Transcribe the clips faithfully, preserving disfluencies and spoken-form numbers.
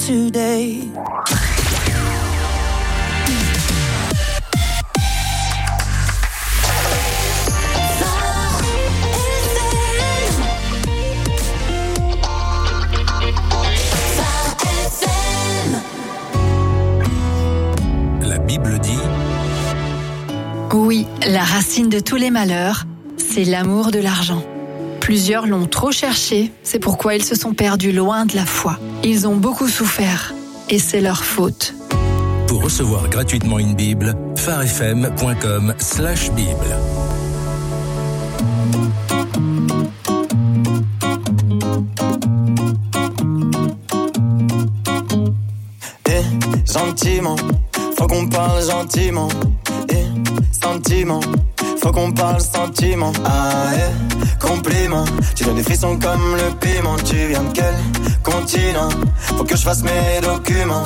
today. La Bible dit... Oui, la racine de tous les malheurs, c'est l'amour de l'argent. Plusieurs l'ont trop cherché, c'est pourquoi ils se sont perdus loin de la foi. Ils ont beaucoup souffert, et c'est leur faute. Pour recevoir gratuitement une Bible, pharefm.com slash Bible. Eh, gentiment, faut qu'on parle gentiment. Eh, sentiment, faut qu'on parle sentiment. Ah, eh, compliment, tu donnes des frissons comme le piment. Tu viens de quel continent? Faut que je fasse mes documents.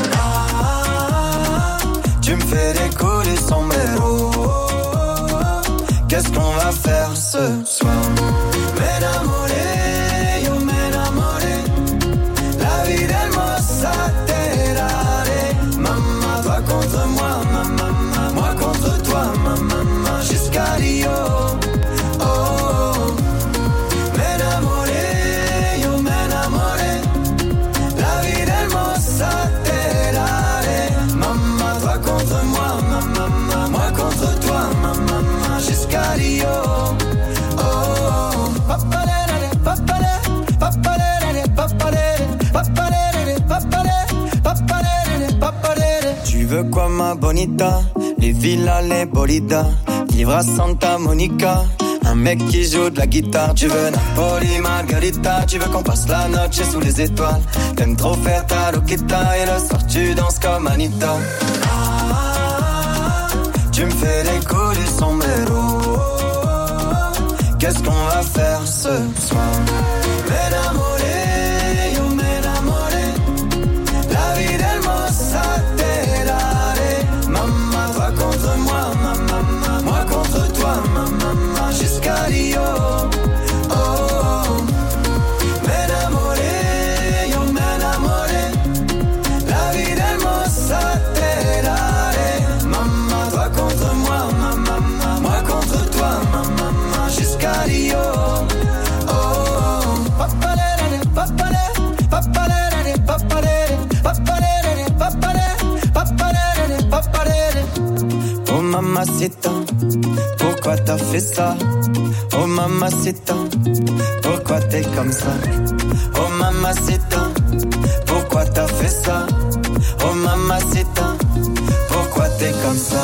Ah, tu me fais décoller son mélo. Qu'est-ce qu'on va faire ce soir? M'enamoré, yo m'enamoré. La vie d'hermosa te daré. Maman, toi contre moi, maman, moi contre toi, maman, jusqu'à Rio. Oh, oh. M'enamoré, yo m'enamoré. La vie d'hermosa te daré. Maman, toi contre moi, maman, moi contre toi, maman, jusqu'à Rio. Oh, oh. Papalere, papalere, papalere, papalere, papalere, papalere, papalere, papalere. Tu veux quoi ma bonita? Les villas, les bolidas, vivre à Santa Monica. Un mec qui joue de la guitare. Tu veux Napoli, Margarita. Tu veux qu'on passe la noche sous les étoiles. T'aimes trop faire ta loquita. Et le soir tu danses comme Anita. Ah, tu me fais décoller son mélo. Qu'est-ce qu'on va faire ce soir? M'enamoré, yo m'enamoré. La vie d'hermosa te daré. Maman, toi contre moi, maman, moi contre toi, maman, jusqu'à Rio. Oh, oh. M'enamoré, yo m'enamoré. La vie d'hermosa te daré. Maman, toi contre moi, maman, moi contre toi, maman, jusqu'à Rio. Oh, oh. Papalere, papalere, papalere, papalere, papalere, papalere, papalere, papalere. Oh mamacita, pourquoi t'as fait ça? Oh mamacita, pourquoi t'es comme ça? Oh mamacita, pourquoi t'as fait ça? Oh mamacita, pourquoi t'es comme ça?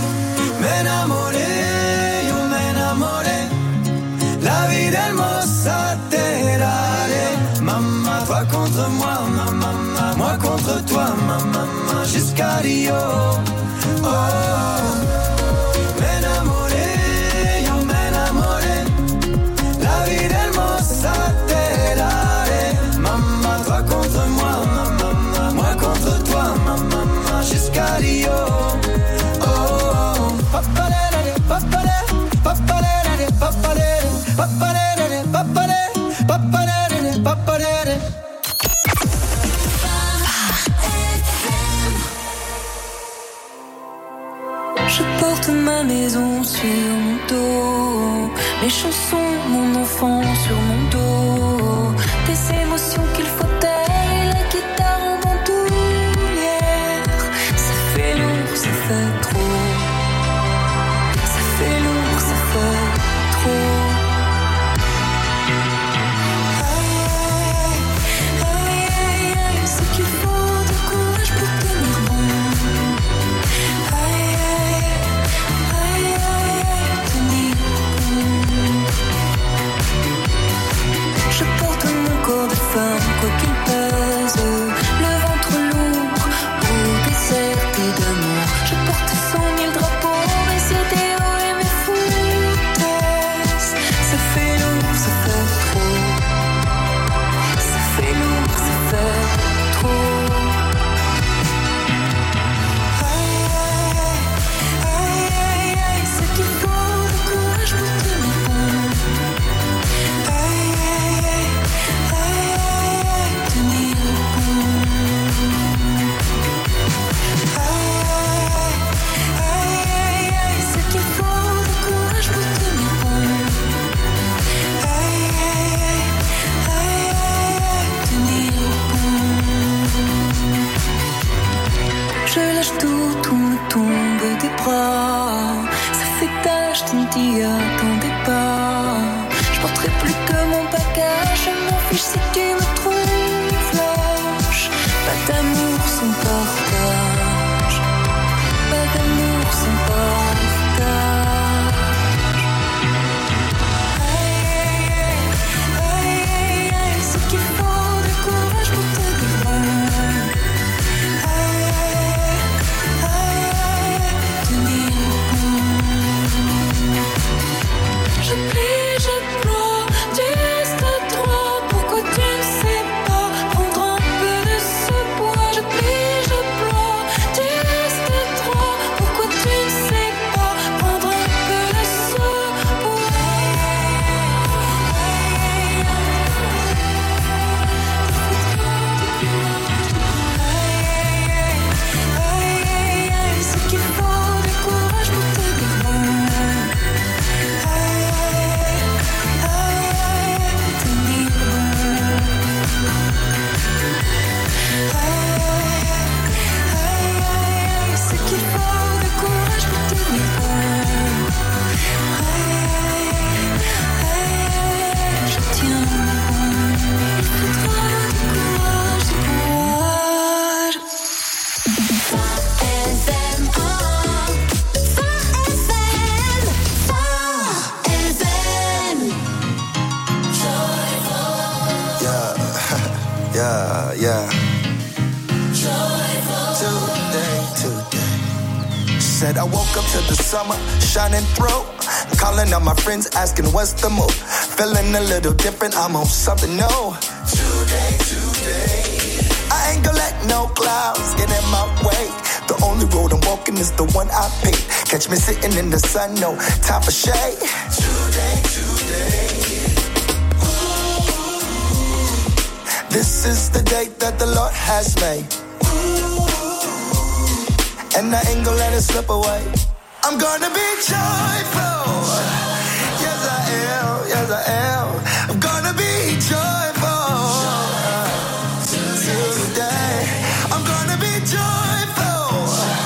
M'enamoré, yo m'enamoré. La vie d'hermosa te daré. Maman, toi contre moi, maman, moi contre toi, maman, jusqu'à Rio. Oh, oh. M'enamoré, yo m'enamoré. La vie d'hermosa te daré. Maman, toi contre moi, maman, moi contre toi, maman, jusqu'à Rio. Oh, oh. Papalere, papalere, papalere, papalere, papalere, papalere, papalere, papalere. Je porte ma maison sur mon dos, mes chansons, mon enfant sur mon dos, des émotions qu'il faut taire et la guitare en bandoulière. Ça fait lourd, ça fait trop. Ça fait lourd, ça fait trop. Aïe, aïe, aïe, aïe, ce qu'il faut de courage pour tenir bon. Aïe, aïe, aïe, aïe, aïe, tenir bon. bras. Ça fait tâche, tu ne t'y attendais pas. Je porterai plus que mon bagage. Je m'en fiche si tu me trouves lâche. Pas d'amour sans partage. Pas d'amour sans partage. Je plie, je pleure, tu restes à trois. Pourquoi tu ne sais pas prendre un peu de ce poids? Je plie, je pleure, tu restes à trois. Pourquoi tu ne sais pas prendre un peu de ce poids? Ce qu'il faut de courage pour te défendre. Ce qu'il faut de courage pour te défendre. Je tiens il faudra du courage, du courage. Yeah, yeah. Today, today. Said I woke up to the summer shining through. Calling out my friends, asking what's the move. Feeling a little different, I'm on something new. Today, today. I ain't gonna let no clouds get in my way. The only road I'm walking is the one I pick. Catch me sitting in the sun, no time for shade. Today, today. This is the day that the Lord has made. And I ain't gonna let it slip away. I'm gonna be joyful. Yes I am, yes I am. I'm gonna be joyful. Today, I'm gonna be joyful.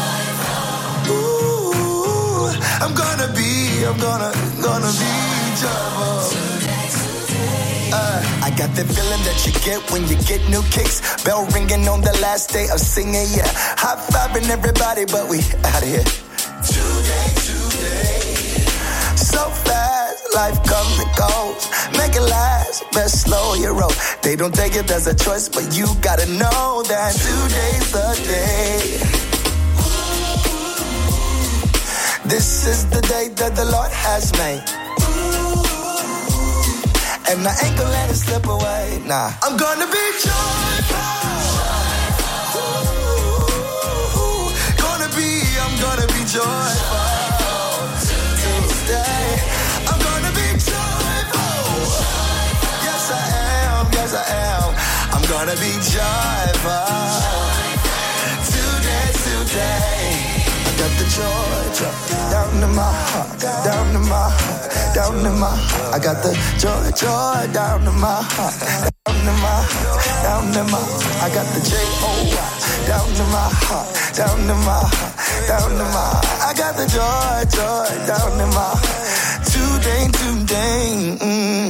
Ooh, I'm gonna be, I'm gonna, gonna be joyful. Uh, I got that feeling that you get when you get new kicks. Bell ringing on the last day of singing, yeah. High fiving everybody, but we out of here. Today, today. So fast, life comes and goes. Make it last, best slow your roll. They don't take it as a choice, but you gotta know that today's the day. This is the day that the Lord has made. And I ain't gonna let it slip away, nah. I'm gonna be joyful. Ooh, gonna be, I'm gonna be joyful. Today, I'm gonna be joyful. Yes I am, yes I am. I'm gonna be joyful. Today, today. I got the joy drop down in my heart, down in my heart, down in my heart. I got the joy, joy down in my heart, down in my heart, down in my heart. I got the J O Y down in my heart, down in my heart, down in my heart. I got the joy, joy down in my heart. Today, today. Mm.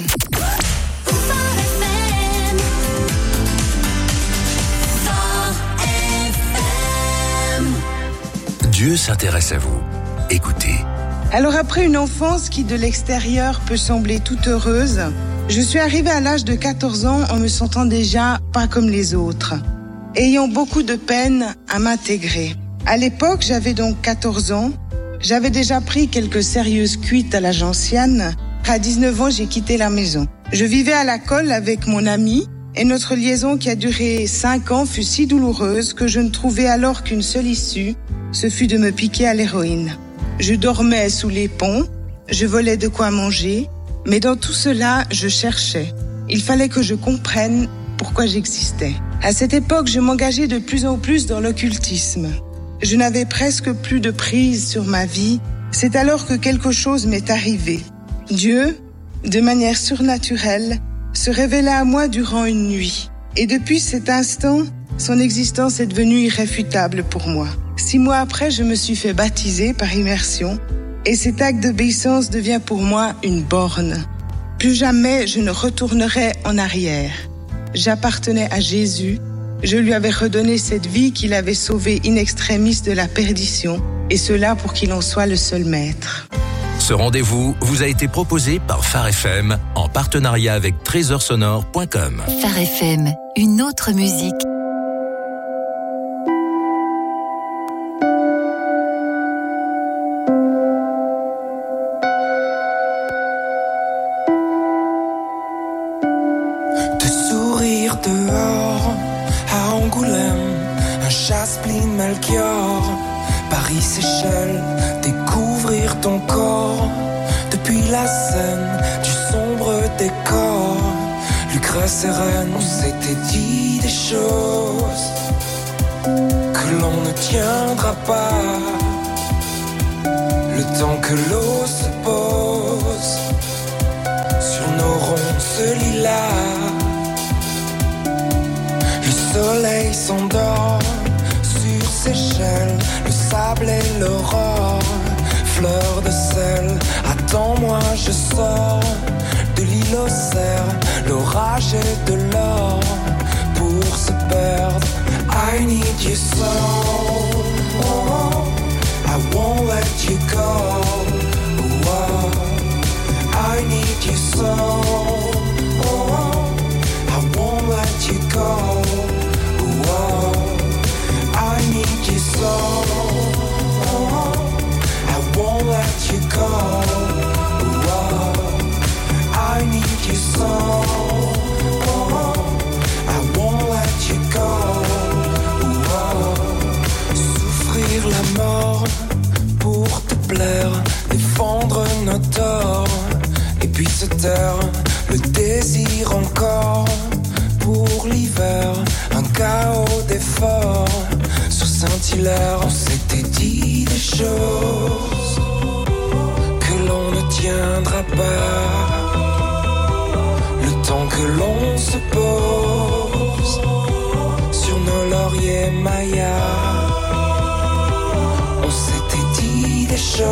Dieu s'intéresse à vous. Écoutez. Alors après une enfance qui de l'extérieur peut sembler toute heureuse, je suis arrivée à l'âge de quatorze ans en me sentant déjà pas comme les autres, ayant beaucoup de peine à m'intégrer. À l'époque, j'avais donc quatorze ans, j'avais déjà pris quelques sérieuses cuites à la gentiane. À dix-neuf ans, j'ai quitté la maison. Je vivais à la colle avec mon ami et notre liaison qui a duré cinq ans fut si douloureuse que je ne trouvais alors qu'une seule issue, ce fut de me piquer à l'héroïne. Je dormais sous les ponts, je volais de quoi manger, mais dans tout cela, je cherchais. Il fallait que je comprenne pourquoi j'existais. À cette époque, je m'engageais de plus en plus dans l'occultisme. Je n'avais presque plus de prise sur ma vie. C'est alors que quelque chose m'est arrivé. Dieu, de manière surnaturelle, se révéla à moi durant une nuit. Et depuis cet instant, son existence est devenue irréfutable pour moi. Six mois après, je me suis fait baptiser par immersion et cet acte d'obéissance devient pour moi une borne. Plus jamais je ne retournerai en arrière. J'appartenais à Jésus, je lui avais redonné cette vie qu'il avait sauvée in extremis de la perdition, et cela pour qu'il en soit le seul maître. Ce rendez-vous vous a été proposé par Phare F M en partenariat avec trésor sonore point com. Phare F M, une autre musique. Te sourire dehors à Angoulême, un Chaspline Melchior, Paris Seychelles, découvrir ton corps depuis la scène du sombre décor. Lucrèce et Reine, on s'était dit des choses que l'on ne tiendra pas. Le temps que l'eau se pose sur nos ronces lilas, le soleil s'endort sur Seychelles, le sable et l'aurore, fleur de sel. Attends-moi, je sors de l'île aux cerfs, l'orage et de l'or pour se perdre. I need you so, oh, I won't let you go. Oh, I need you so, oh, I won't let you go. Oh, I need you so, oh, I won't let you go. Oh, I need you so, oh, I won't let you go. Oh, souffrir la mort pour te plaire, défendre nos torts, et puis se taire, le désir encore pour l'hiver, un chaos d'efforts sur Saint-Hilaire. On s'était dit des choses que l'on ne tiendra pas, le temps que l'on se pose sur nos lauriers mayas. On s'était dit des choses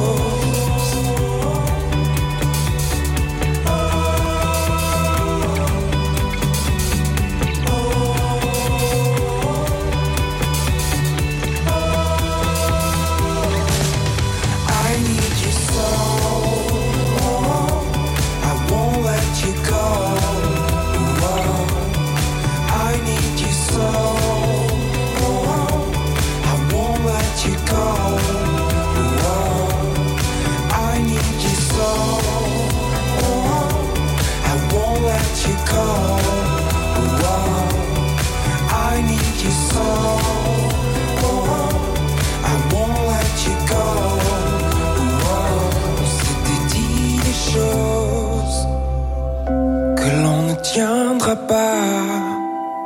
tiendra pas,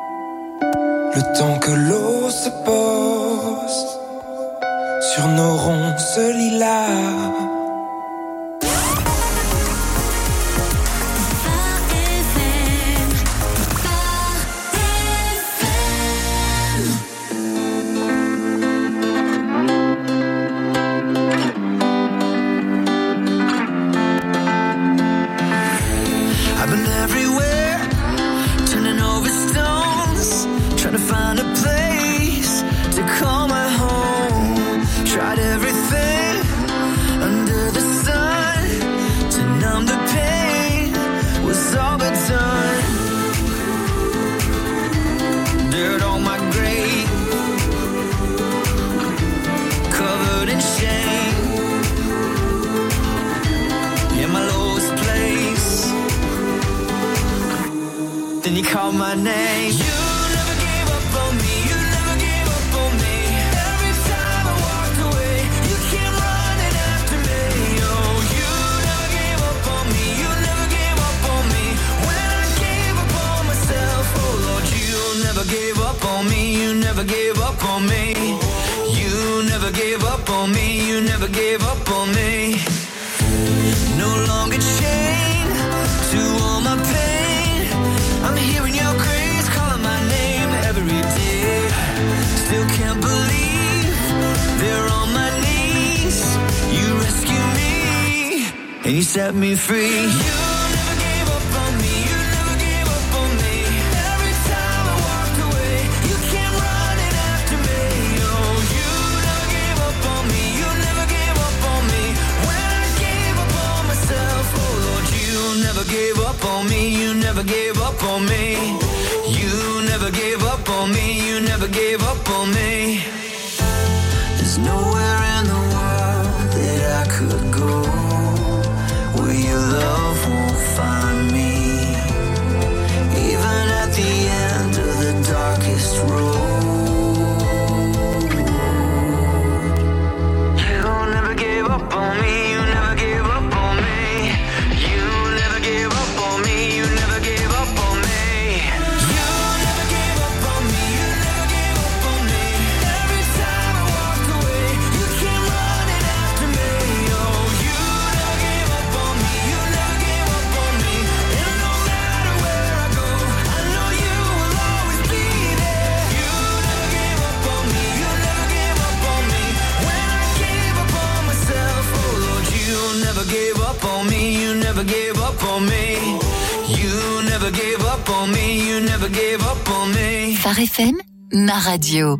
le temps que l'eau se pose sur nos ronces lilas. Still can't believe There on my knees, you rescue me, and you set me free. You never gave up on me, you never gave up on me. Every time I walked away, you came running after me. Oh, you never gave up on me, you never gave up on me. When I gave up on myself, oh Lord, you never gave up on me, you never gave up on me. You never gave up on me, you never gave up on me. There's nowhere in the world that I could go where your love won't find me. Even at the end of the darkest road. You never gave up on me, you never gave up on me. You never gave up on me, you never gave up on me. You never gave up on me, you never gave up on me. Every time I walked away, you came running after me. Oh, you never gave up on me, you never gave up on me. And no matter where I go, I know you will always be there. You never gave up on me, you never gave up on me. When I gave up on myself, oh Lord, you never gave up on me, you never gave up on me. You never gave up on me, you never gave up on me. Phare F M, ma radio.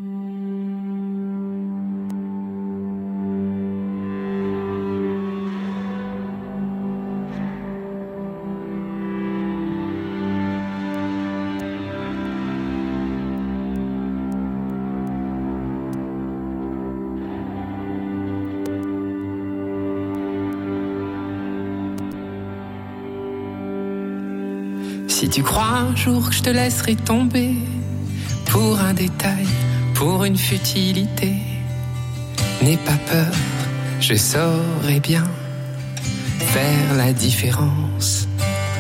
Si tu crois un jour que je te laisserai tomber pour un détail, pour une futilité, n'aie pas peur, je saurai bien faire la différence.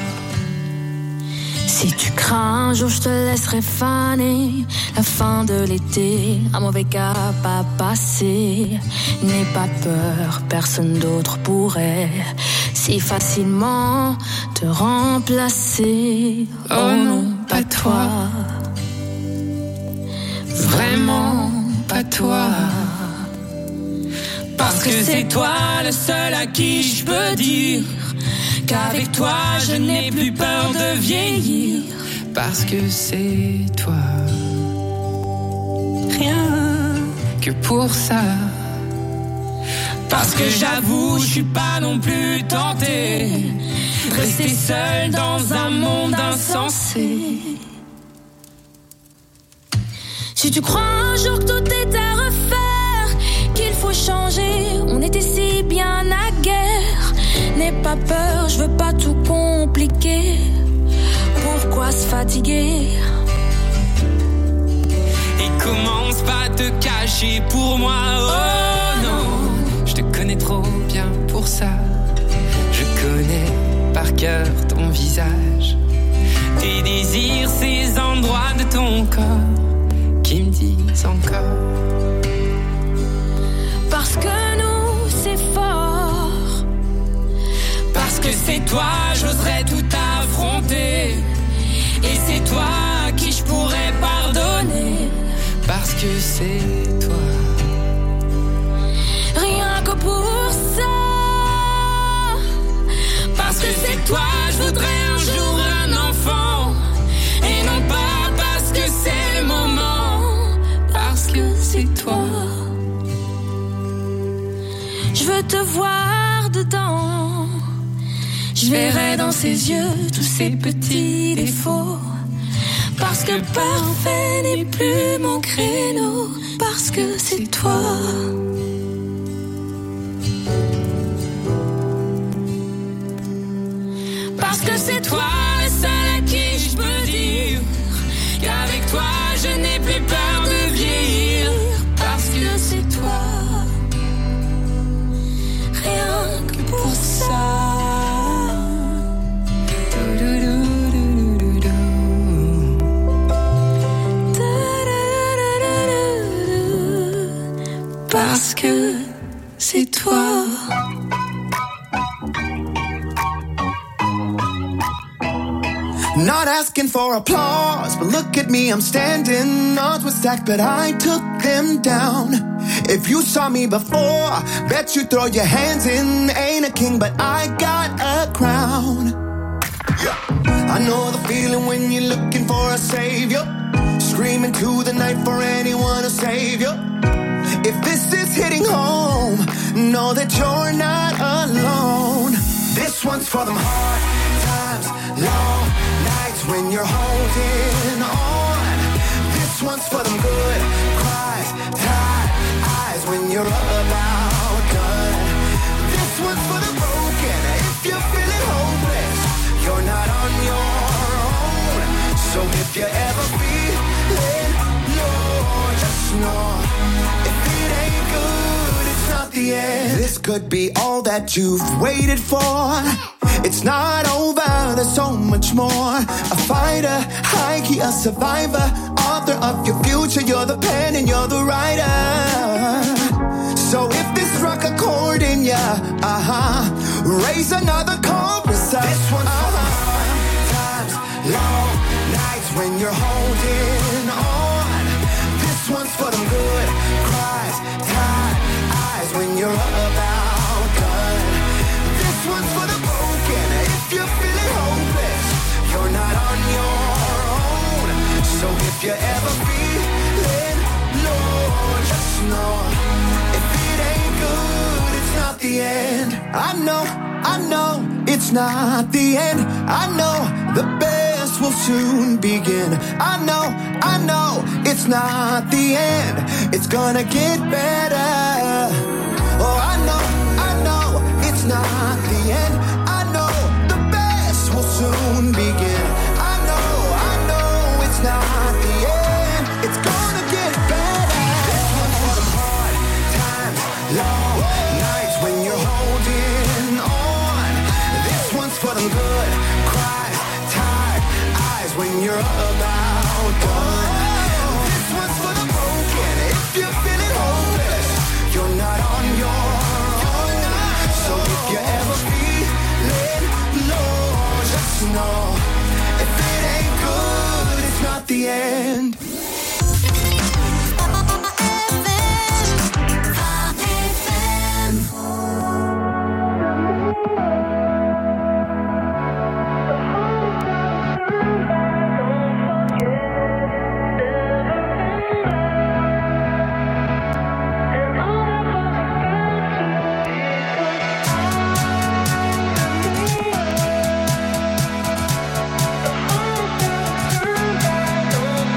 Si tu crains un jour je te laisserai faner la fin de l'été, un mauvais cap à passer. N'aie pas peur, personne d'autre pourrait si facilement te remplacer. Oh non, pas toi, vraiment pas toi. Parce que c'est toi le seul à qui je peux dire qu'avec toi je n'ai plus peur de vieillir. Parce que c'est toi, rien que pour ça. Parce que j'avoue, je suis pas non plus tenté de rester seul dans un monde insensé. Si tu crois un jour que tout est à refaire, qu'il faut changer, on était si bien à guerre. N'aie pas peur, je veux pas tout compliquer. Pourquoi se fatiguer? Et commence pas à te cacher pour moi, oh non. Je te connais trop bien pour ça. Je connais par cœur ton visage, tes désirs, ces endroits de ton corps qui me disent encore. Parce que nous c'est fort. Parce que c'est toi, j'oserais tout affronter. Et c'est toi à qui je pourrais pardonner. Parce que c'est toi, rien que pour ça. Parce que c'est toi, je voudrais un jour un enfant. Et non pas parce que c'est le moment. Parce que c'est toi. Je veux te voir dedans. Je verrai dans ses yeux tous ces petits défauts. Parce que parfait n'est plus mon créneau. Parce que c'est toi. Parce que c'est toi le seul à qui je peux dire qu'avec toi je n'ai plus peur de vieillir. Parce que c'est toi, rien que pour ça. Parce que c'est toi. Not asking for applause, but look at me, I'm standing. Odds were stacked, but I took them down. If you saw me before, bet you throw your hands in. Ain't a king, but I got a crown. Yeah. I know the feeling when you're looking for a savior, screaming to the night for anyone to save you. If this is hitting home, know that you're not alone. This one's for them hard times, long nights when you're holding on. This one's for them good cries, tired eyes when you're about done. This one's for the broken. If you're feeling hopeless, you're not on your own. So if you're ever feeling low, just know if it ain't good, it's not the end. This could be all that you've waited for. It's not over, there's so much more. A fighter, high key, a survivor, author of your future. You're the pen and you're the writer. So if this struck a chord in ya, uh-huh, raise another chorus up. This one's uh-huh. for hard times, long nights when you're holding on. This one's for them good cries, tired eyes when you're about done. This one's for the broken. If you're feeling hopeless, you're not on your own. So if you're ever feeling low, just know if it ain't good, it's not the end. I know, I know, it's not the end. I know the best will soon begin. I know, I know, it's not the end. It's gonna get better. Oh, I know, I know, it's not the end. I know the best will soon begin. I know, I know, it's not the end. It's gonna get better. This one's for the hard times, long nights when you're holding on. This one's for them good cries, tired eyes when you're about done. This one's for the broken. If you're feeling hopeless, you're not on your own. So if you're ever feeling low, just know if it ain't good, it's not the end. Oh,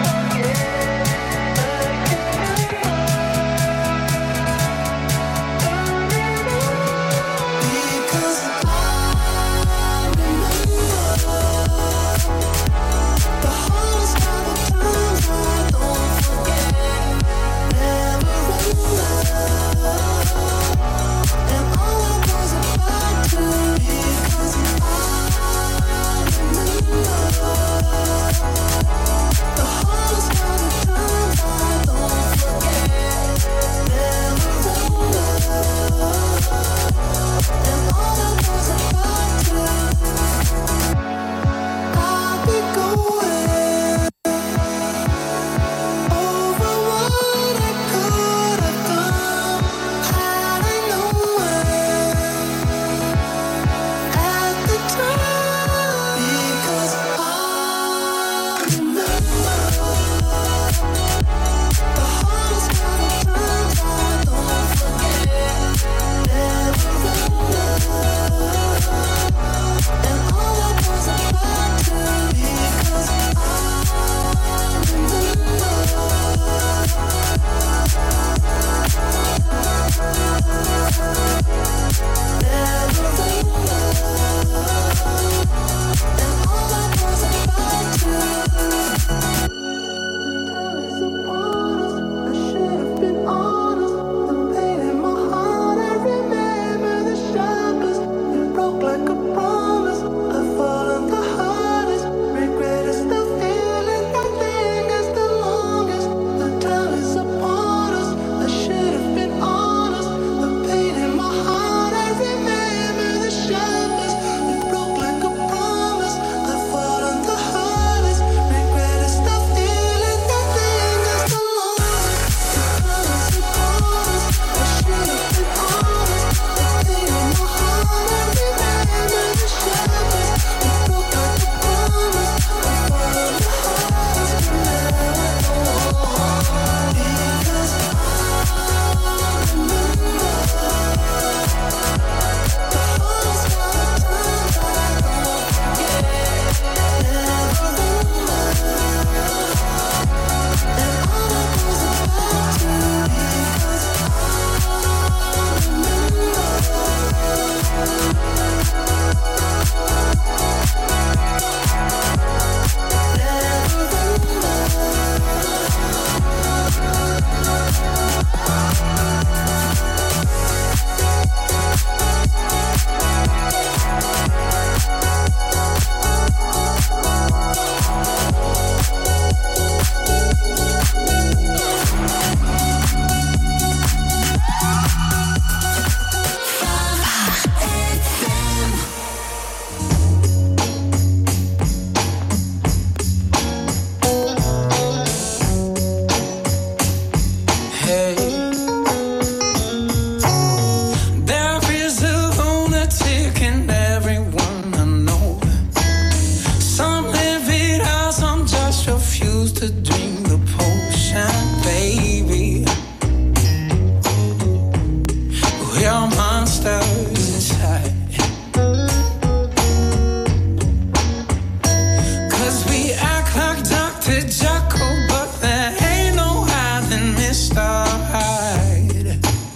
Doctor Jekyll, but there ain't no hiding Mister Hyde.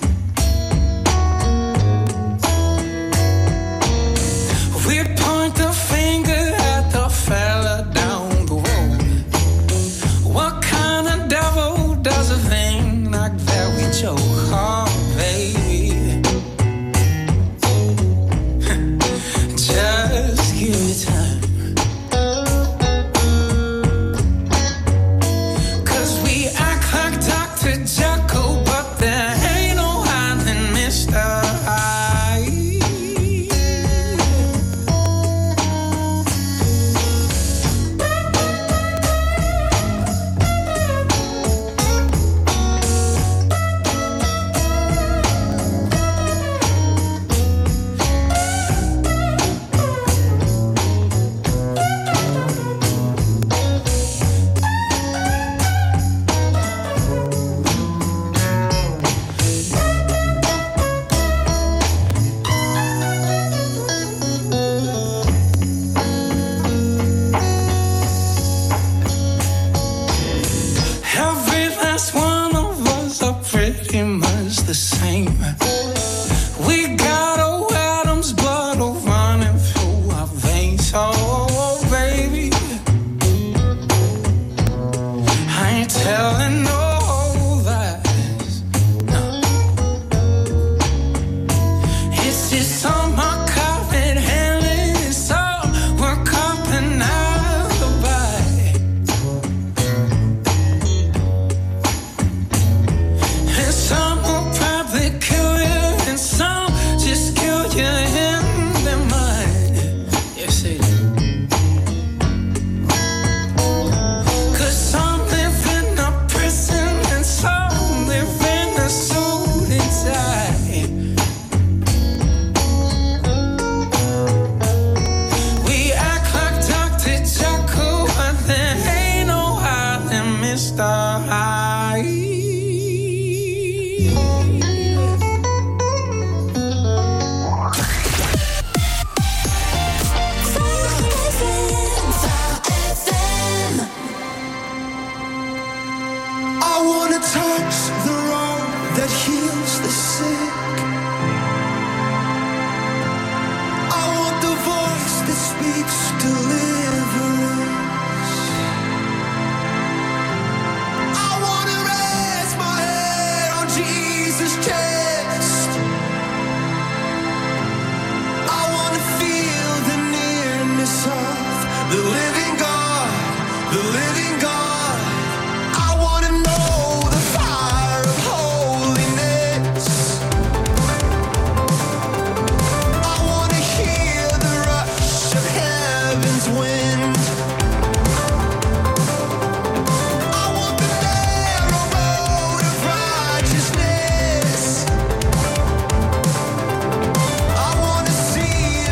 We point the finger at the fella down the road. What kind of devil does a thing like that? We joke, oh baby. Just give it time.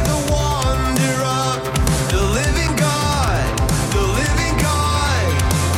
The living God, the living God.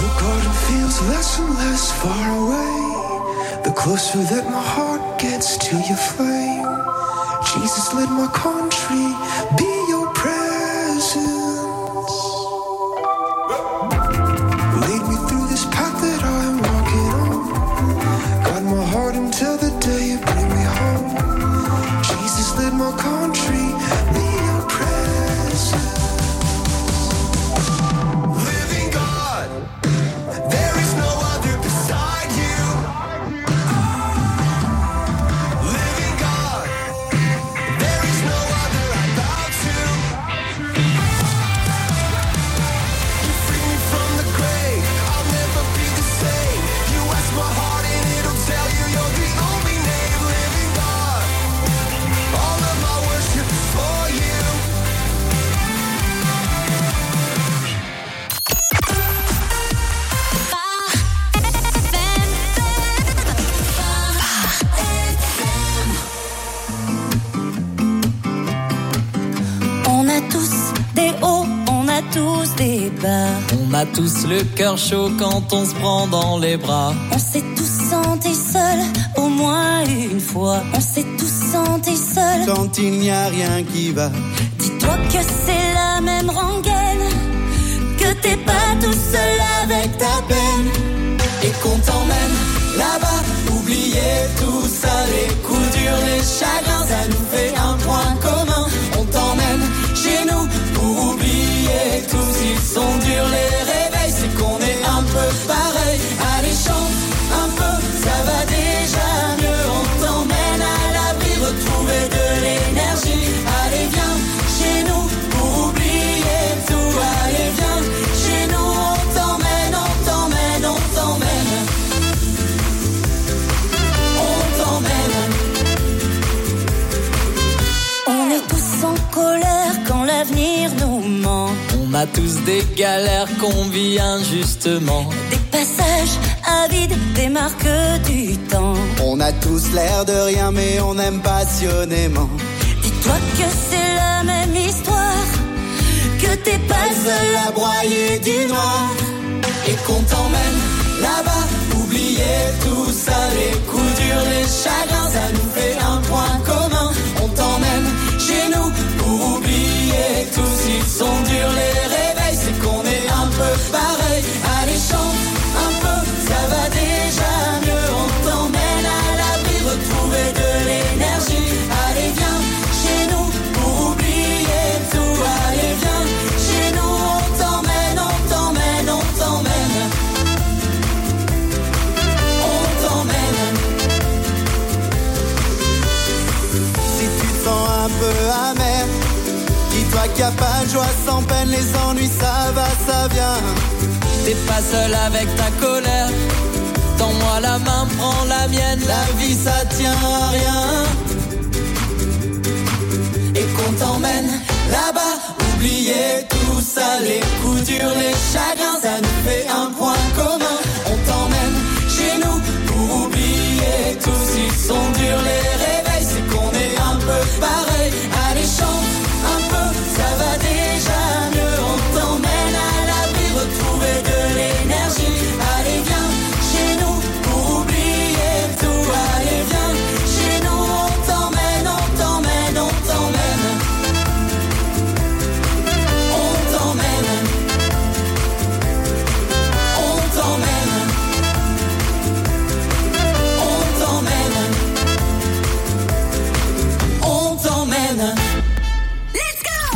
The garden feels less and less far away. The closer that my heart gets to your flame. Jesus, let my country be your presence. Lead me through this path that I'm walking on. Guide my heart until the day you bring me home. Jesus, let my country be your presence. Living God, there is no other beside you. Living God, there is no other about you. You free me from the grave, I'll never be the same. You ask my heart and it'll tell you you're the only name. Living God, all of my worship is for you. On a tous des hauts, on a tous des bas. On a tous le cœur chaud quand on se prend dans les bras. On s'est tous sentis seuls, au moins une fois. On s'est tous sentis seuls. Quand il n'y a rien qui va. Dis-toi que c'est la même rengaine, que t'es pas tout seul avec ta peine. Et qu'on t'emmène là-bas, oublier tout ça, les coups durs, les chagrins, ça nous fait un point commun. On t'emmène chez nous pour oublier tout. S'ils sont durs les réveils, c'est qu'on est un peu pareil. Allez, chante un peu, ça va déjà mieux. On t'emmène à l'abri, retrouver de l'énergie. Allez, viens chez nous pour oublier tout. Allez, viens chez nous, on t'emmène, on t'emmène, on t'emmène. On t'emmène. On est tous en colère quand l'avenir nous ment. On a tous des galères qu'on vit injustement. Des passages avides, des marques du temps. On a tous l'air de rien mais on aime passionnément. Dis-toi que c'est la même histoire, que t'es pas le seul à broyer du noir. Et qu'on t'emmène là-bas, oublier tout ça, les coups durs, les chagrins, ça nous fait un point commun. On t'emmène chez nous pour oublier tout. S'ils sont durs les réveils, c'est qu'on est un peu pareil. Allez, chante un peu, ça va déjà mieux. On t'emmène à l'abri, retrouver de l'énergie. Allez, viens chez nous pour oublier tout. Allez, viens chez nous, on t'emmène, on t'emmène, on t'emmène. On t'emmène. Si tu te sens un peu amer, dis-toi qu'il n'y a pas de joie sans peine. Les ennuis ça va, ça vient. T'es pas seul avec ta colère. Tends-moi la main, prends la mienne. La vie ça tient à rien. Et qu'on t'emmène là-bas, oublier tout ça, les coups durs, les chagrins, ça nous fait un point commun. On t'emmène chez nous pour oublier tout. S'ils sont durs les réveils, c'est qu'on est un peu pareil. Allez, chante un peu, ça va déjà mieux. On t'emmène à l'abri, retrouver de l'énergie. Allez, viens chez nous pour oublier tout. Allez, viens chez nous, on t'emmène, on t'emmène, on t'emmène. On t'emmène. On t'emmène. On t'emmène. On t'emmène. Let's go!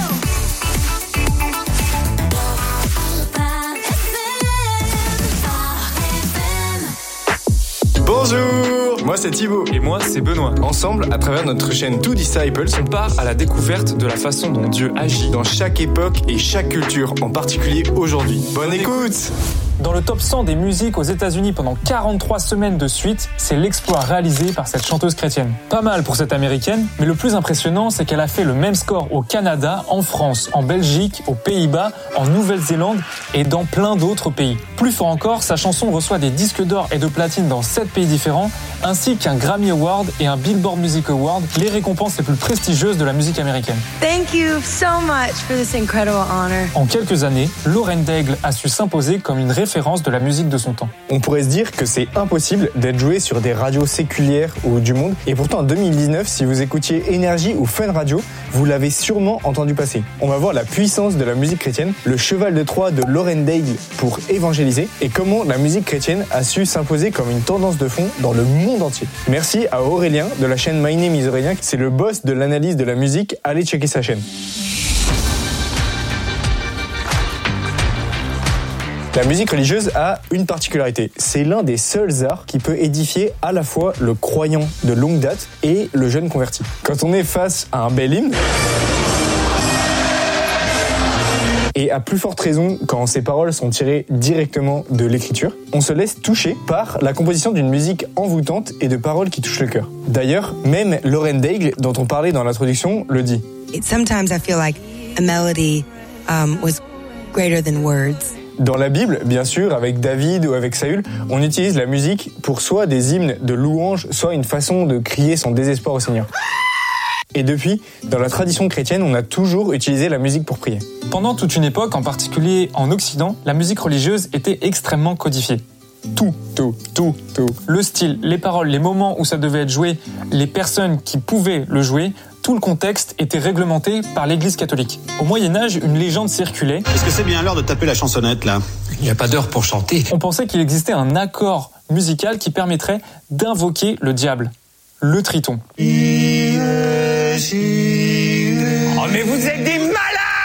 Bonjour, moi c'est Thibaut. Et moi c'est Benoît. Ensemble, à travers notre chaîne Two Disciples, on part à la découverte de la façon dont Dieu agit dans chaque époque et chaque culture, en particulier aujourd'hui. Bonne écoute! Dans le top cent des musiques aux États-Unis pendant quarante-trois semaines de suite, c'est l'exploit réalisé par cette chanteuse chrétienne. Pas mal pour cette américaine, mais le plus impressionnant, c'est qu'elle a fait le même score au Canada, en France, en Belgique, aux Pays-Bas, en Nouvelle-Zélande et dans plein d'autres pays. Plus fort encore, sa chanson reçoit des disques d'or et de platine dans sept pays différents, ainsi qu'un Grammy Award et un Billboard Music Award, les récompenses les plus prestigieuses de la musique américaine. Thank you so much for this incredible honor. En quelques années, Lauren Daigle a su s'imposer comme une référence référence de la musique de son temps. On pourrait se dire que c'est impossible d'être joué sur des radios séculières ou du monde, et pourtant en deux mille dix-neuf, si vous écoutiez Énergie ou Fun Radio, vous l'avez sûrement entendu passer. On va voir la puissance de la musique chrétienne, le cheval de Troie de Lauren Daigle pour évangéliser, et comment la musique chrétienne a su s'imposer comme une tendance de fond dans le monde entier. Merci à Aurélien de la chaîne My Name is Aurélien, c'est le boss de l'analyse de la musique, allez checker sa chaîne. La musique religieuse a une particularité, c'est l'un des seuls arts qui peut édifier à la fois le croyant de longue date et le jeune converti. Quand on est face à un bel hymne, et à plus forte raison quand ces paroles sont tirées directement de l'écriture, on se laisse toucher par la composition d'une musique envoûtante et de paroles qui touchent le cœur. D'ailleurs, même Lauren Daigle, dont on parlait dans l'introduction, le dit. Sometimes I feel like a melody um, was greater than words. Dans la Bible, bien sûr, avec David ou avec Saül, on utilise la musique pour soit des hymnes de louange, soit une façon de crier son désespoir au Seigneur. Et depuis, dans la tradition chrétienne, on a toujours utilisé la musique pour prier. Pendant toute une époque, en particulier en Occident, la musique religieuse était extrêmement codifiée. Tout, tout, tout, tout. Le style, les paroles, les moments où ça devait être joué, les personnes qui pouvaient le jouer, tout le contexte était réglementé par l'Église catholique. Au Moyen-Âge, une légende circulait. Est-ce que c'est bien l'heure de taper la chansonnette, là ? Il n'y a pas d'heure pour chanter. On pensait qu'il existait un accord musical qui permettrait d'invoquer le diable, le triton. Oh, mais vous êtes des malades!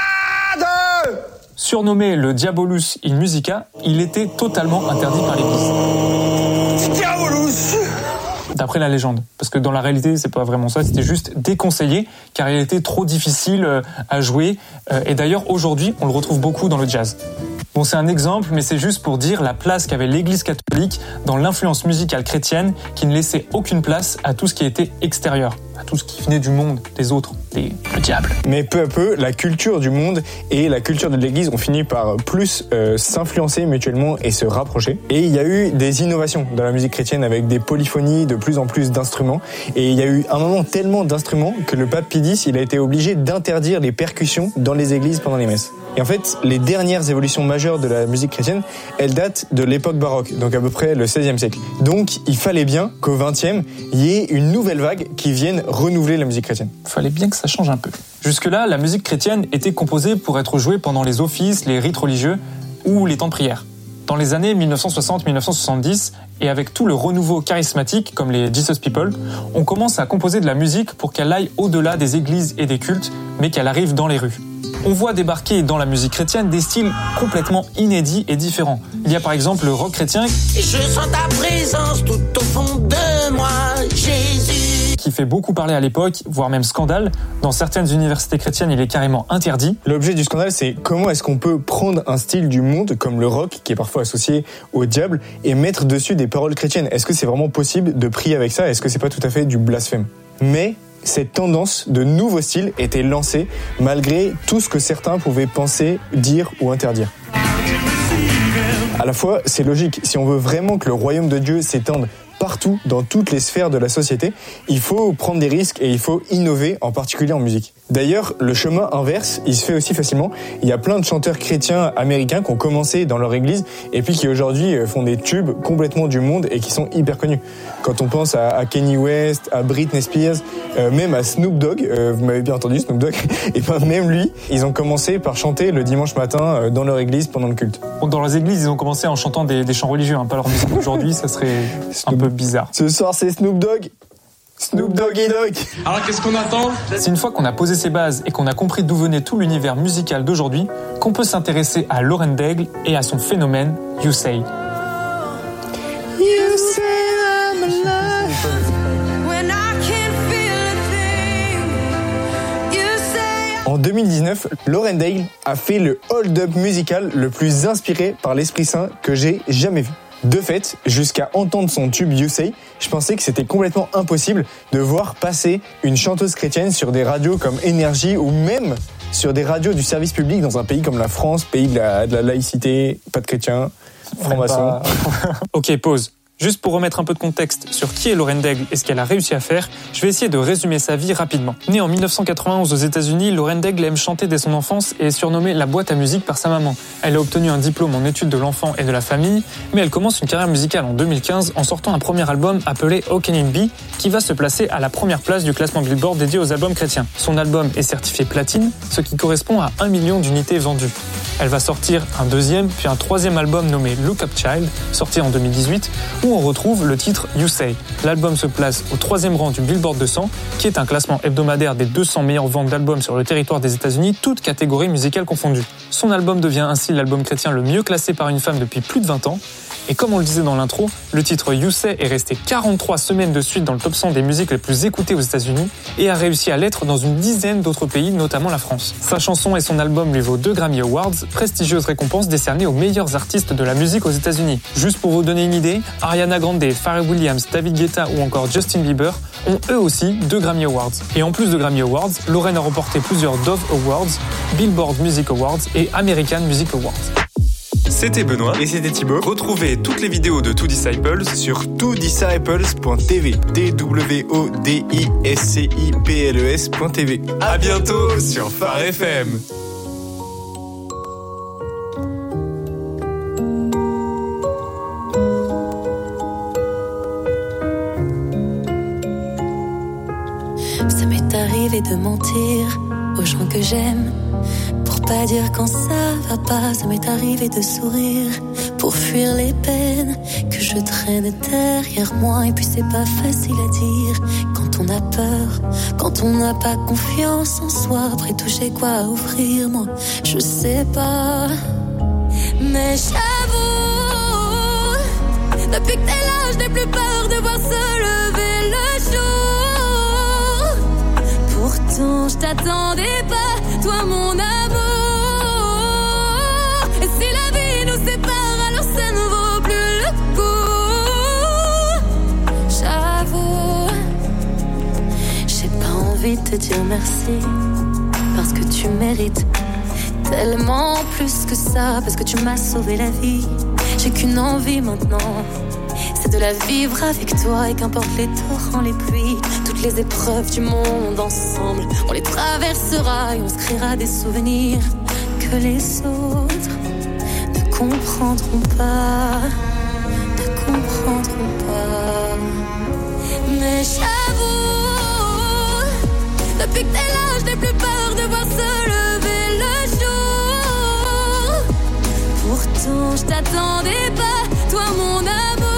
Surnommé le Diabolus in Musica, il était totalement interdit par l'Église. Diabolus! D'après la légende, parce que dans la réalité c'est pas vraiment ça, c'était juste déconseillé car il était trop difficile à jouer et d'ailleurs aujourd'hui on le retrouve beaucoup dans le jazz. Bon, c'est un exemple, mais c'est juste pour dire la place qu'avait l'Église catholique dans l'influence musicale chrétienne qui ne laissait aucune place à tout ce qui était extérieur, à tout ce qui venait du monde, des autres, des, le diable. Mais peu à peu, la culture du monde et la culture de l'Église ont fini par plus euh, s'influencer mutuellement et se rapprocher. Et il y a eu des innovations dans la musique chrétienne avec des polyphonies, de plus en plus d'instruments. Et il y a eu un moment tellement d'instruments que le pape Pie X, il a été obligé d'interdire les percussions dans les églises pendant les messes. Et en fait, les dernières évolutions majeures de la musique chrétienne, elles datent de l'époque baroque, donc à peu près le seizième siècle. Donc, il fallait bien qu'au vingtième, il y ait une nouvelle vague qui vienne renouveler la musique chrétienne. Il fallait bien que ça change un peu. Jusque-là, la musique chrétienne était composée pour être jouée pendant les offices, les rites religieux ou les temps de prière. Dans les années dix-neuf cent soixante à dix-neuf cent soixante-dix, et avec tout le renouveau charismatique, comme les Jesus People, on commence à composer de la musique pour qu'elle aille au-delà des églises et des cultes, mais qu'elle arrive dans les rues. On voit débarquer dans la musique chrétienne des styles complètement inédits et différents. Il y a par exemple le rock chrétien. Et je sens ta présence tout au fond de moi, Jésus. Qui fait beaucoup parler à l'époque, voire même scandale. Dans certaines universités chrétiennes, il est carrément interdit. L'objet du scandale, c'est comment est-ce qu'on peut prendre un style du monde, comme le rock, qui est parfois associé au diable, et mettre dessus des paroles chrétiennes. Est-ce que c'est vraiment possible de prier avec ça ? Est-ce que c'est pas tout à fait du blasphème ? Mais cette tendance de nouveaux styles était lancée malgré tout ce que certains pouvaient penser, dire ou interdire. À la fois, c'est logique. Si on veut vraiment que le royaume de Dieu s'étende partout, dans toutes les sphères de la société, il faut prendre des risques et il faut innover, en particulier en musique. D'ailleurs, le chemin inverse, il se fait aussi facilement. Il y a plein de chanteurs chrétiens américains qui ont commencé dans leur église et puis qui aujourd'hui font des tubes complètement du monde et qui sont hyper connus. Quand on pense à, à Kanye West, à Britney Spears, euh, même à Snoop Dogg, euh, vous m'avez bien entendu Snoop Dogg, et ben même lui, ils ont commencé par chanter le dimanche matin euh, dans leur église pendant le culte. Dans leurs églises, ils ont commencé en chantant des, des chants religieux, hein, pas leur musique. Aujourd'hui, ça serait un peu bizarre. Ce soir, c'est Snoop Dogg. Snoop Doggy Dogg. Alors qu'est-ce qu'on attend ? C'est une fois qu'on a posé ses bases et qu'on a compris d'où venait tout l'univers musical d'aujourd'hui qu'on peut s'intéresser à Lauren Daigle et à son phénomène You Say. You say I'm alive when I can't feel a thing. You say. En deux mille dix-neuf, Lauren Daigle a fait le hold-up musical le plus inspiré par l'Esprit Saint que j'ai jamais vu. De fait, jusqu'à entendre son tube You Say, je pensais que c'était complètement impossible de voir passer une chanteuse chrétienne sur des radios comme Énergie ou même sur des radios du service public dans un pays comme la France, pays de la, de la laïcité, pas de chrétiens, franc-maçon. Ok, pause. Juste pour remettre un peu de contexte sur qui est Lauren Daigle et ce qu'elle a réussi à faire, je vais essayer de résumer sa vie rapidement. Née en dix-neuf cent quatre-vingt-onze aux États-Unis, Lauren Daigle aime chanter dès son enfance et est surnommée la boîte à musique par sa maman. Elle a obtenu un diplôme en études de l'enfant et de la famille, mais elle commence une carrière musicale en deux mille quinze en sortant un premier album appelé How Can It Be, qui va se placer à la première place du classement Billboard dédié aux albums chrétiens. Son album est certifié platine, ce qui correspond à un million d'unités vendues. Elle va sortir un deuxième puis un troisième album nommé Look Up Child, sorti en deux mille dix-huit, où on retrouve le titre You Say. L'album se place au troisième rang du Billboard deux cents, qui est un classement hebdomadaire des deux cents meilleures ventes d'albums sur le territoire des États-Unis, toutes catégories musicales confondues. Son album devient ainsi l'album chrétien le mieux classé par une femme depuis plus de vingt ans. Et comme on le disait dans l'intro, le titre You Say est resté quarante-trois semaines de suite dans le top cent des musiques les plus écoutées aux États-Unis et a réussi à l'être dans une dizaine d'autres pays, notamment la France. Sa chanson et son album lui vaut deux Grammy Awards, prestigieuse récompense décernée aux meilleurs artistes de la musique aux États-Unis. Juste pour vous donner une idée, Ariana Grande, Pharrell Williams, David Guetta ou encore Justin Bieber ont eux aussi deux Grammy Awards. Et en plus de Grammy Awards, Lauren a remporté plusieurs Dove Awards, Billboard Music Awards et American Music Awards. C'était Benoît et c'était Thibaut. Retrouvez toutes les vidéos de two disciples sur two disciples point t v. T W O D I S C I P L E S point t v. À bientôt sur Phare F M. Ça m'est arrivé de mentir aux gens que j'aime pour pas dire quand ça va pas. Ça m'est arrivé de sourire pour fuir les peines que je traîne derrière moi. Et puis c'est pas facile à dire quand on a peur, quand on n'a pas confiance en soi. Après tout j'ai quoi à offrir, moi je sais pas. Mais j'avoue, depuis que t'es là je n'ai plus peur de voir se lever le jour. Pourtant je t'attendais pas, toi mon amour. Et si la vie nous sépare, alors ça ne vaut plus le coup. J'avoue, j'ai pas envie de te dire merci, parce que tu mérites tellement plus que ça, parce que tu m'as sauvé la vie. J'ai qu'une envie maintenant, c'est de la vivre avec toi. Et qu'importe les torrents, les pluies, toutes les épreuves du monde ensemble, on les traversera et on se créera des souvenirs que les autres ne comprendront pas, ne comprendront pas. Mais j'avoue, depuis que t'es là, je n'ai plus peur de voir se lever le jour. Pourtant je t'attendais pas, toi mon amour.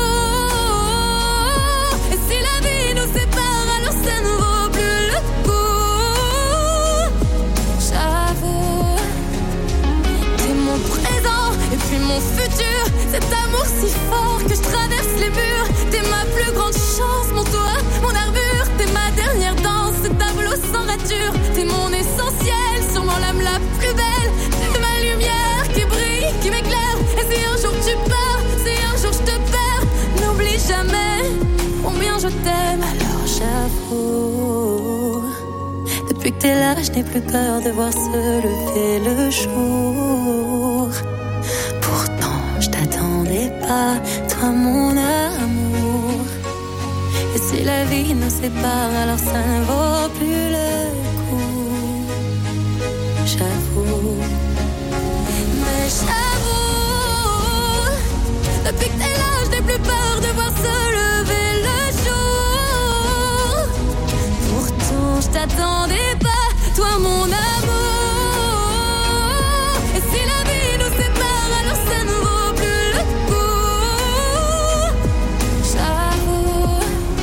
Et si la vie nous sépare, alors ça ne vaut plus le coup. J'avoue, t'es mon présent et puis mon futur. Cet amour si fort que je traverse les murs. T'es ma plus grande chance, mon toit, mon armure. T'es ma dernière danse, ce tableau sans rature. T'es mon essentiel, sûrement l'âme la plus belle. T'es ma lumière qui brille, qui m'éclaire. Et si un jour tu pars, si un jour je te perds, n'oublie jamais combien je t'aime. Alors j'avoue, depuis que t'es là, je n'ai plus peur de voir se lever le jour. Pourtant je t'attendais pas, toi mon amour. Et si la vie nous sépare, alors ça ne vaut plus le coup. J'avoue, mais j'avoue, depuis que t'es là, je n'ai plus peur de voir se lever le jour. Pourtant je t'attendais pas, toi mon amour. Et si la vie nous sépare, alors ça ne vaut plus le coup. J'avoue.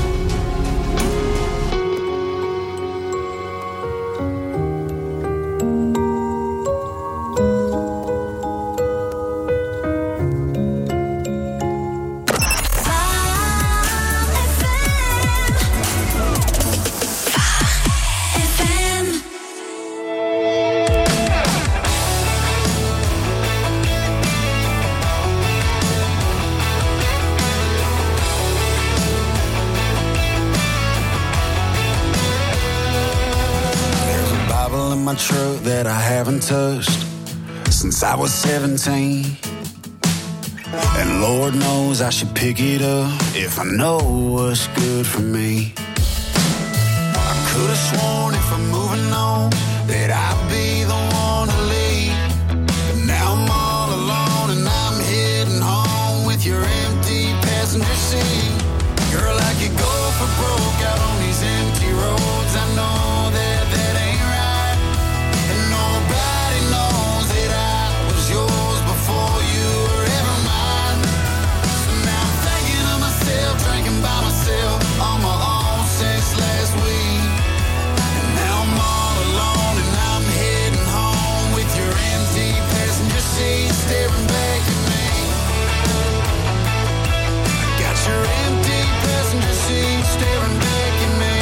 My truck that I haven't touched since I was seventeen. And Lord knows I should pick it up if I know what's good for me. I could have sworn if I'm moving on that I'd be the one to leave. But now I'm all alone and I'm heading home with your empty passenger seat. Girl, I could go for broke out on these empty roads. I know that that ain't right. And nobody knows that I was yours before you were ever mine. So now I'm thinking of myself, drinking by myself on my own since last week. And now I'm all alone and I'm heading home with your empty passenger seat staring back at me. Got your empty passenger seat staring back at me.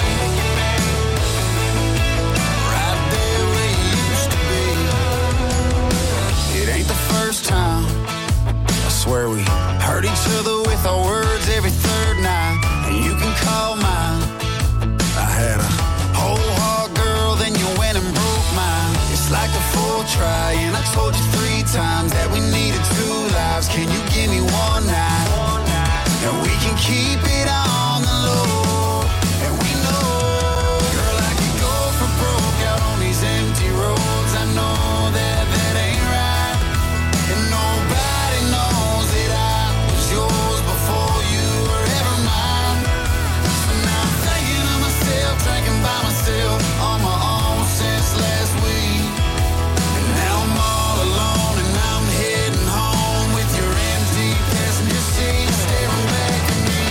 Right there where you used to be. It ain't the first time, I swear we hurt each other with our words every third night. And you can call mine. I had a whole heart, girl, then you went and broke mine. It's like a full try, and I told you three times that we needed two lives. Can you give me one night? And we can keep it on the low. And we know, girl, I could go for broke out on these empty roads. I know that that ain't right. And nobody knows that I was yours before you were ever mine. So now I'm thinking of myself, drinking by myself on my own since last week. And now I'm all alone and I'm heading home with your empty passenger seat staring back at me.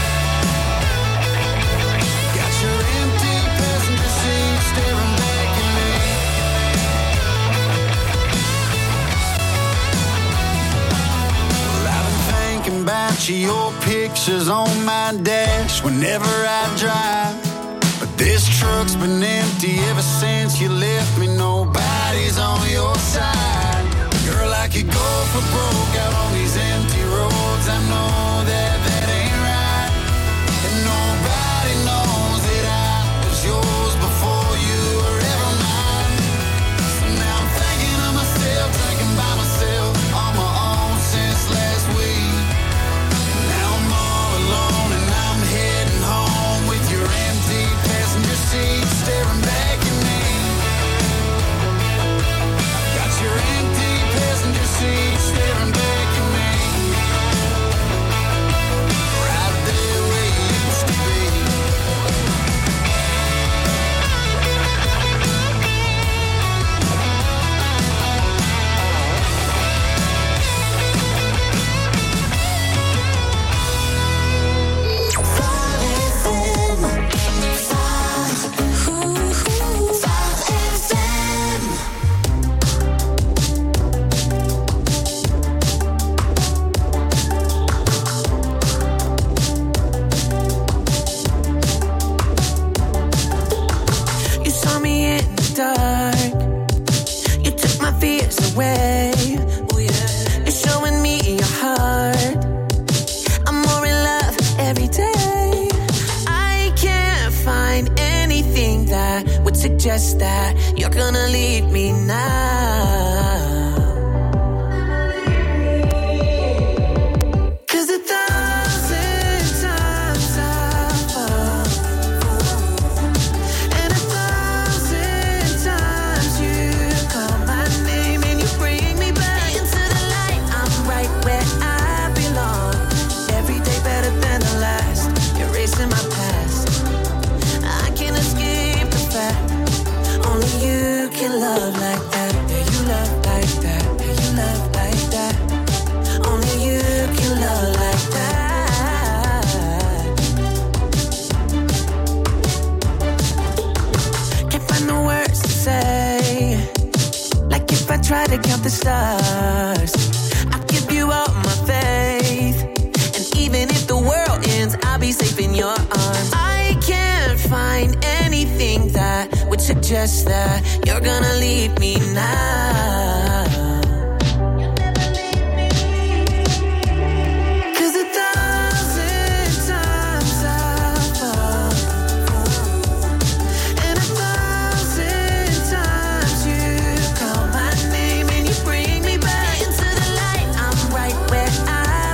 Got your empty passenger seat staring back at me. Well, I've been thinking about you, your pictures on my dash whenever I drive. But this truck's been empty ever since you left me. Nobody's on your side. Girl, I could go for broke out on these empty roads. I know that that ain't right. And nobody knows that I was yours before you were ever mine. So now I'm thinking of myself, drinking by myself on my own since last week. And now I'm all alone and I'm heading home with your empty passenger seat staring back at me. Got your empty passenger seat staring back at me. Right there where you used to be. You saw me in the dark. You took my fears away. Oh yeah. You're showing me your heart. I'm more in love every day. I can't find anything that would suggest that you're gonna leave me now. 'Cause a thousand times I've fallen, and a thousand times you call my name and you bring me back into the light. I'm right where I belong. Every day better than the last. Erasing my past. I can't escape the fact. Only you can love like that. Yeah, you love like that. Yeah, you love like that. Only you can love like that. Can't find the words to say. Like if I try to count the stars, I give you all my faith. And even if the world ends, I'll be safe in your arms. I can't find anything that would suggest that you're gonna leave me now. 'Cause a thousand times I've fallen, and a thousand times you call my name and you bring me back into the light. I'm right where I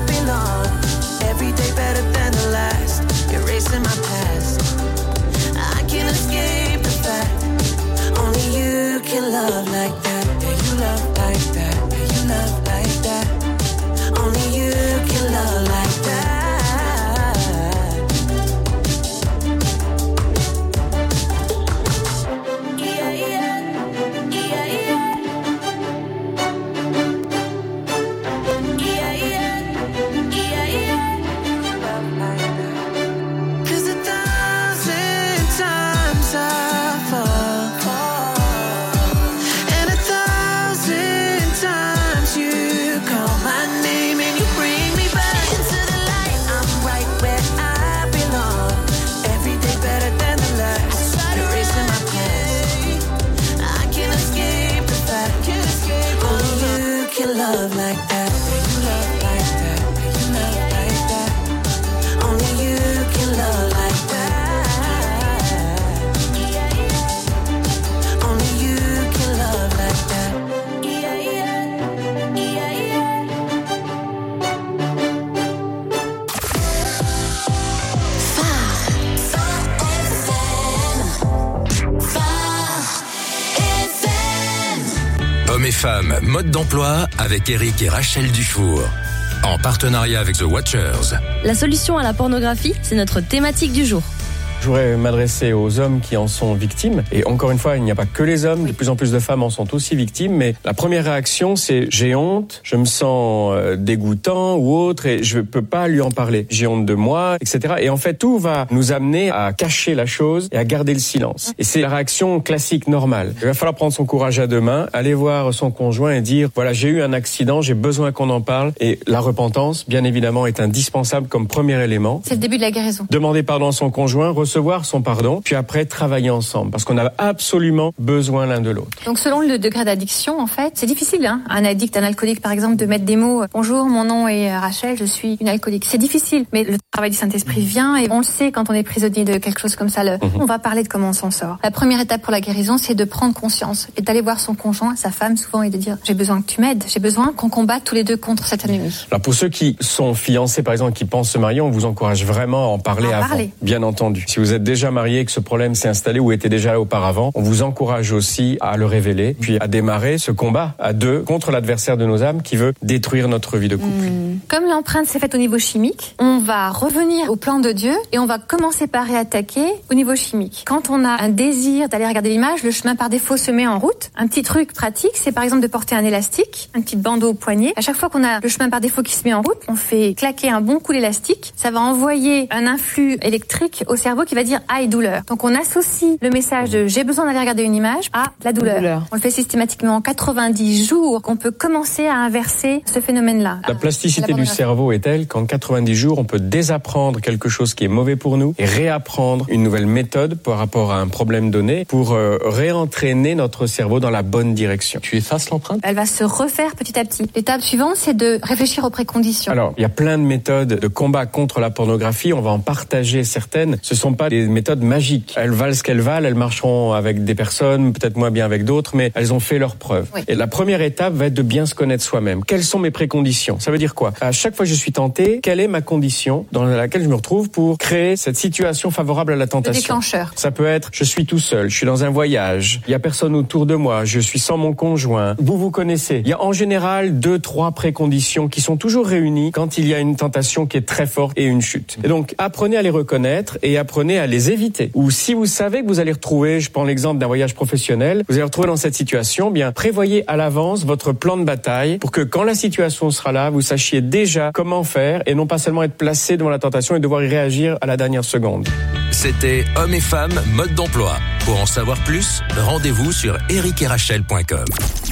femmes, mode d'emploi avec Eric et Rachel Dufour. En partenariat avec The Watchers. La solution à la pornographie, c'est notre thématique du jour. Je voudrais m'adresser aux hommes qui en sont victimes. Et encore une fois, il n'y a pas que les hommes. De plus en plus de femmes en sont aussi victimes. Mais la première réaction, c'est j'ai honte, je me sens euh, dégoûtant ou autre et je peux pas lui en parler. J'ai honte de moi, et cetera. Et en fait, tout va nous amener à cacher la chose et à garder le silence. Et c'est la réaction classique normale. Il va falloir prendre son courage à deux mains, aller voir son conjoint et dire voilà, j'ai eu un accident, j'ai besoin qu'on en parle. Et la repentance, bien évidemment, est indispensable comme premier élément. C'est le début de la guérison. Demander pardon à son conjoint, recevoir son pardon, puis après travailler ensemble, parce qu'on a absolument besoin l'un de l'autre. Donc selon le degré d'addiction, en fait, c'est difficile, hein, un addict, un alcoolique par exemple, de mettre des mots « Bonjour, mon nom est Rachel, je suis une alcoolique ». C'est difficile, mais le travail du Saint-Esprit vient et on le sait quand on est prisonnier de quelque chose comme ça, le... mm-hmm. on va parler de comment on s'en sort. La première étape pour la guérison, c'est de prendre conscience et d'aller voir son conjoint, sa femme souvent, et de dire « J'ai besoin que tu m'aides, j'ai besoin qu'on combatte tous les deux contre cet ennemi ». Alors pour ceux qui sont fiancés par exemple, qui pensent se marier, on vous encourage vraiment à en parler en avant, parler. Bien entendu. Si vous êtes déjà marié et que ce problème s'est installé ou était déjà là auparavant, on vous encourage aussi à le révéler, puis à démarrer ce combat à deux contre l'adversaire de nos âmes qui veut détruire notre vie de couple. Mmh. Comme l'empreinte s'est faite au niveau chimique, on va revenir au plan de Dieu et on va commencer par réattaquer au niveau chimique. Quand on a un désir d'aller regarder l'image, le chemin par défaut se met en route. Un petit truc pratique, c'est par exemple de porter un élastique, un petit bandeau au poignet. À chaque fois qu'on a le chemin par défaut qui se met en route, on fait claquer un bon coup l'élastique. Ça va envoyer un influx électrique au cerveau qui va dire « ah » et douleur. Donc on associe le message de j'ai besoin d'aller regarder une image à la douleur. douleur. On le fait systématiquement en quatre-vingt-dix jours qu'on peut commencer à inverser ce phénomène-là. La plasticité du cerveau est telle qu'en quatre-vingt-dix jours, on peut désapprendre quelque chose qui est mauvais pour nous et réapprendre une nouvelle méthode par rapport à un problème donné pour euh, réentraîner notre cerveau dans la bonne direction. Tu effaces l'empreinte ? Elle va se refaire petit à petit. L'étape suivante, c'est de réfléchir aux préconditions. Alors, il y a plein de méthodes de combat contre la pornographie. On va en partager certaines. Ce sont pas des méthodes magiques. Elles valent ce qu'elles valent. Elles marcheront avec des personnes, peut-être moins bien avec d'autres, mais elles ont fait leurs preuves. Oui. Et la première étape va être de bien se connaître soi-même. Quelles sont mes préconditions ? Ça veut dire quoi ? À chaque fois que je suis tenté, quelle est ma condition dans laquelle je me retrouve pour créer cette situation favorable à la tentation ? Le déclencheur. Ça peut être, je suis tout seul, je suis dans un voyage, il y a personne autour de moi, je suis sans mon conjoint. Vous vous connaissez. Il y a en général deux, trois préconditions qui sont toujours réunies quand il y a une tentation qui est très forte et une chute. Et donc, apprenez à les reconnaître et apprenez à les éviter. Ou si vous savez que vous allez retrouver, je prends l'exemple d'un voyage professionnel, vous allez retrouver dans cette situation, bien, prévoyez à l'avance votre plan de bataille pour que quand la situation sera là, vous sachiez déjà comment faire et non pas seulement être placé devant la tentation et devoir y réagir à la dernière seconde. C'était Hommes et Femmes, mode d'emploi. Pour en savoir plus, rendez-vous sur eric et rachel point com.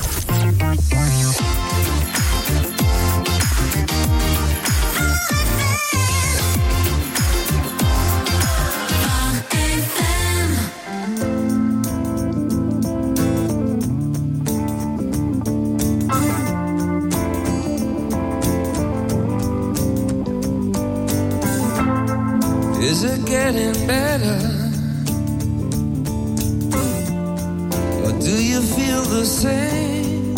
Is it getting better? Or do you feel the same?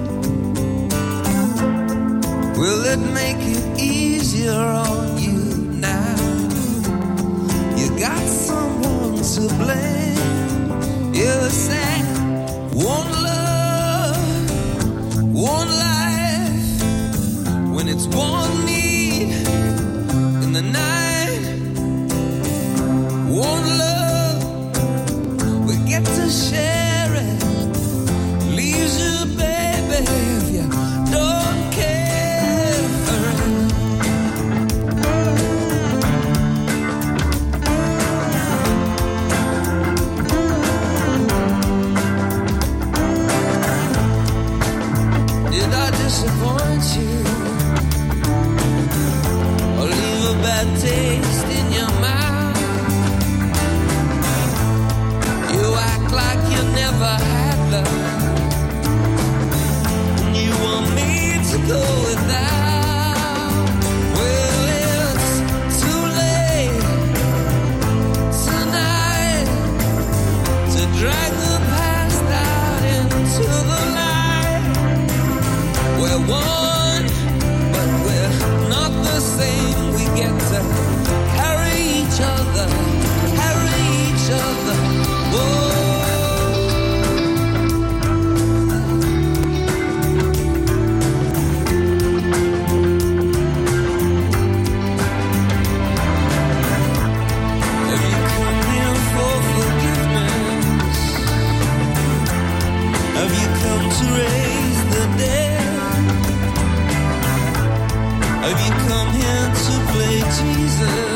Will it make it easier on you now? You got someone to blame. You say, one love, one life. When it's one need in the night. One love, we get to share it. Leaves you, baby, if you don't care. Did I disappoint you? Or leave a bad taste in your mouth? Like you never had love. You want me to go without. Well, it's too late tonight to drag the past out into the light. We're one, but we're not the same. We get to carry each other, carry each other. Whoa. Jesus.